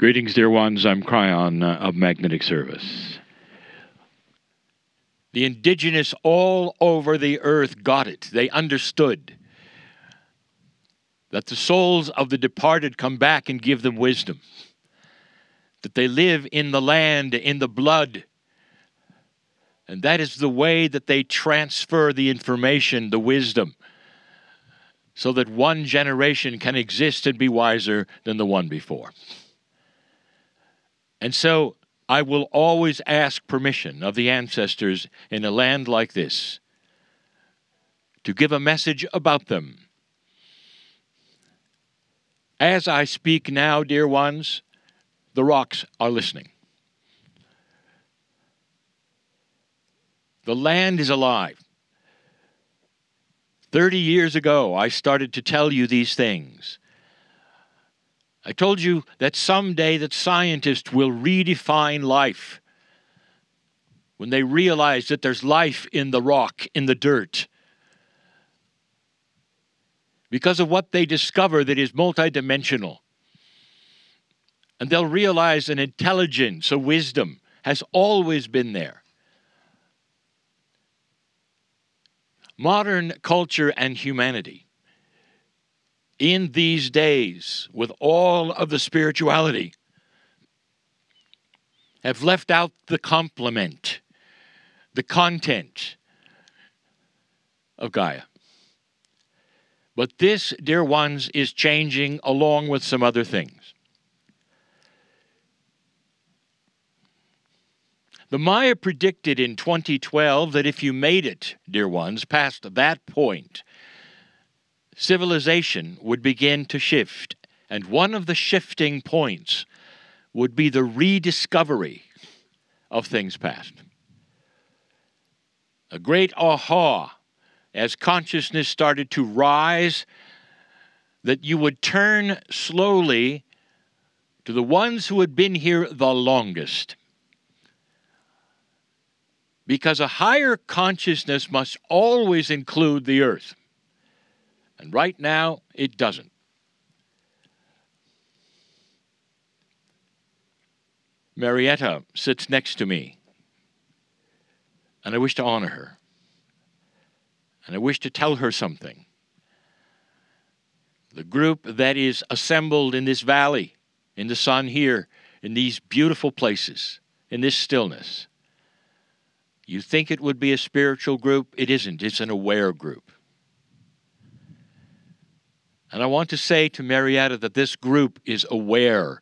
Greetings, dear ones. I'm Cryon of Magnetic Service. The indigenous all over the earth got it. They understood that the souls of the departed come back and give them wisdom, that they live in the land, in the blood, and that is the way that they transfer the information, the wisdom, so that one generation can exist and be wiser than the one before. And so I will always ask permission of the ancestors in a land like this to give a message about them. As I speak now, dear ones, the rocks are listening. The land is alive. 30 years ago, I started to tell you these things. I told you that someday that scientists will redefine life when they realize that there's life in the rock, in the dirt, because of what they discover that is multidimensional. And they'll realize an intelligence, a wisdom has always been there. Modern culture and humanity in these days, with all of the spirituality, have left out the complement, the content of Gaia. But this, dear ones, is changing along with some other things. The Maya predicted in 2012 that if you made it, dear ones, past that point, civilization would begin to shift, and one of the shifting points would be the rediscovery of things past. A great aha as consciousness started to rise, that you would turn slowly to the ones who had been here the longest. Because a higher consciousness must always include the earth. And right now, it doesn't. Marietta sits next to me, and I wish to honor her. And I wish to tell her something. The group that is assembled in this valley, in the sun here, in these beautiful places, in this stillness, you think it would be a spiritual group? It isn't. It's an aware group. And I want to say to Marietta that this group is aware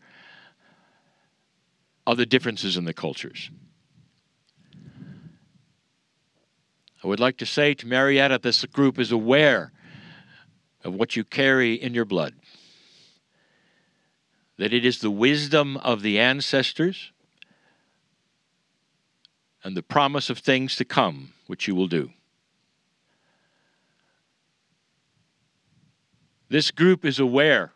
of the differences in the cultures. I would like to say to Marietta that this group is aware of what you carry in your blood. That it is the wisdom of the ancestors and the promise of things to come which you will do. This group is aware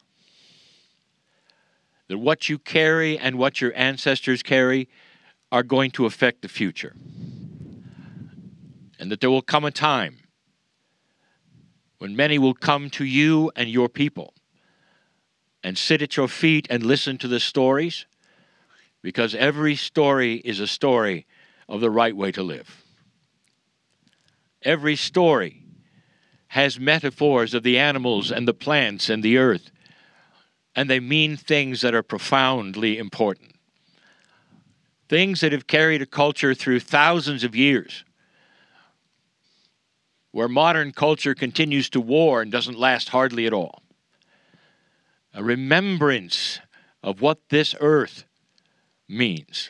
that what you carry and what your ancestors carry are going to affect the future. And that there will come a time when many will come to you and your people and sit at your feet and listen to the stories, because every story is a story of the right way to live. Every story has metaphors of the animals and the plants and the earth, and they mean things that are profoundly important. Things that have carried a culture through thousands of years, where modern culture continues to war and doesn't last hardly at all. A remembrance of what this earth means.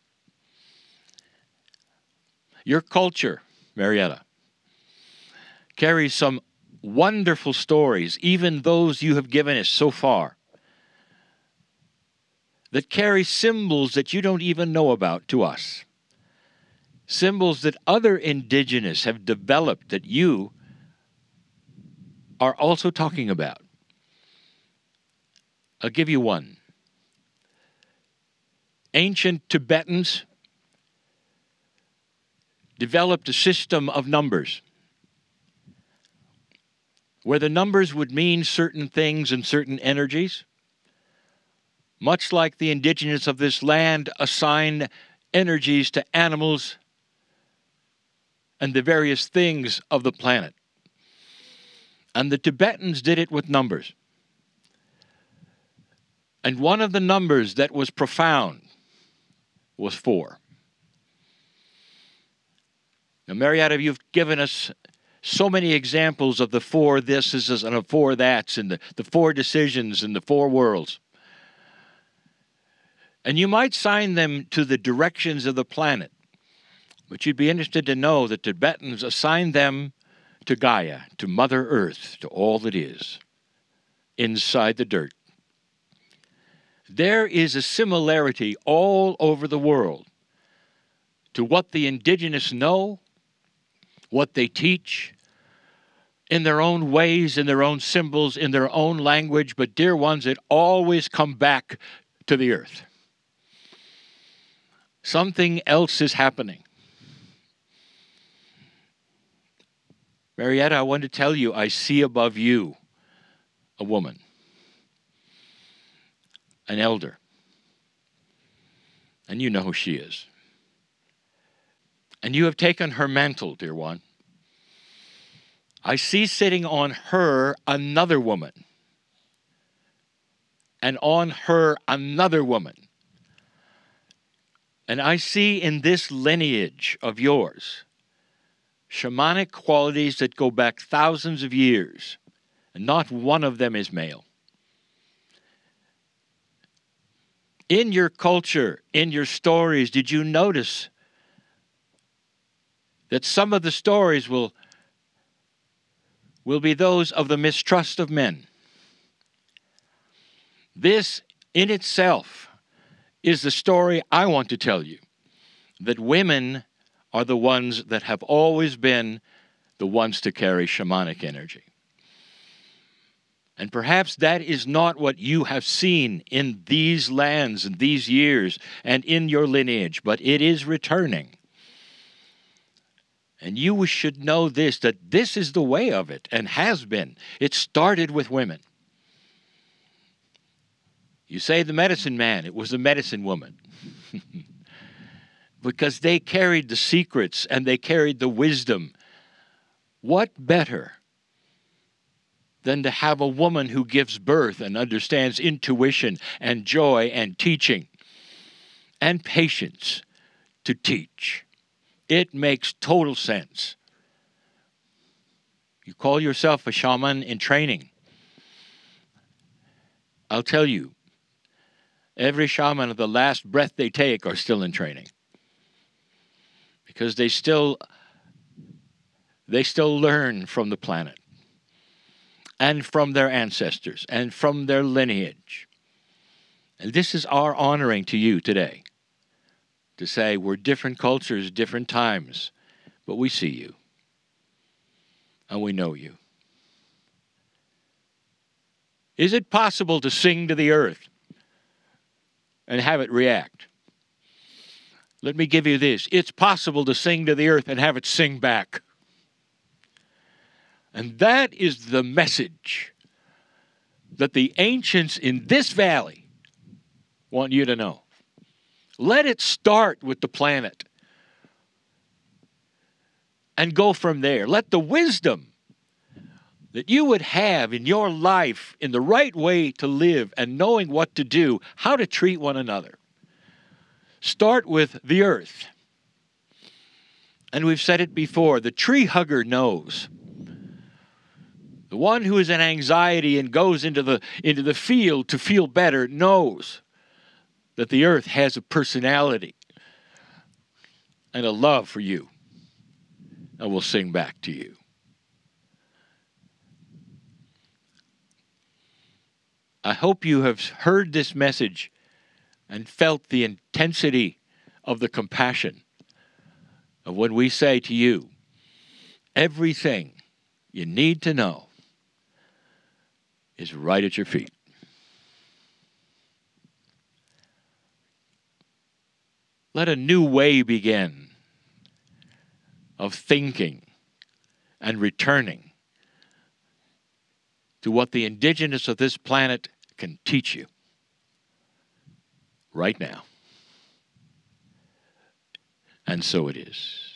Your culture, Marietta, carries some wonderful stories, even those you have given us so far, that carry symbols that you don't even know about to us. Symbols that other indigenous have developed that you are also talking about. I'll give you one. Ancient Tibetans developed a system of numbers where the numbers would mean certain things and certain energies. much like the indigenous of this land assign energies to animals and the various things of the planet. And the Tibetans did it with numbers. And one of the numbers that was profound was 4. Now, Marietta, you've given us so many examples of the 4 thises and the 4 that's and the 4 decisions and the 4 worlds. And you might sign them to the directions of the planet. But you'd be interested to know that Tibetans assigned them to Gaia, to Mother Earth, to all that is inside the dirt. There is a similarity all over the world to what the indigenous know, what they teach, in their own ways, in their own symbols, in their own language, but dear ones, it always come back to the earth. Something else is happening. Marietta, I want to tell you, I see above you a woman, an elder, and you know who she is. And you have taken her mantle, dear one. I see sitting on her another woman, and on her another woman. And I see in this lineage of yours shamanic qualities that go back thousands of years, and not one of them is male. In your culture, in your stories, did you notice that some of the stories will be those of the mistrust of men? This in itself is the story I want to tell you, that women are the ones that have always been the ones to carry shamanic energy. And perhaps that is not what you have seen in these lands and these years and in your lineage, but it is returning. And you should know this, that this is the way of it and has been. It started with women. You say the medicine man, it was the medicine woman. Because they carried the secrets and they carried the wisdom. What better than to have a woman who gives birth and understands intuition and joy and teaching and patience to teach? It makes total sense. You call yourself a shaman in training. I'll tell you, every shaman of the last breath they take are still in training. Because they still learn from the planet and from their ancestors and from their lineage. And this is our honoring to you today, to say we're different cultures, different times, but we see you and we know you. Is it possible to sing to the earth and have it react? Let me give you this. It's possible to sing to the earth and have it sing back. And that is the message that the ancients in this valley want you to know. Let it start with the planet and go from there. Let the wisdom that you would have in your life in the right way to live and knowing what to do, how to treat one another, start with the earth. And we've said it before, the tree hugger knows. The one who is in anxiety and goes into the field to feel better knows that the earth has a personality and a love for you and will sing back to you. I hope you have heard this message and felt the intensity of the compassion of when we say to you, everything you need to know is right at your feet. Let a new way begin of thinking and returning to what the indigenous of this planet can teach you. right now. And so it is.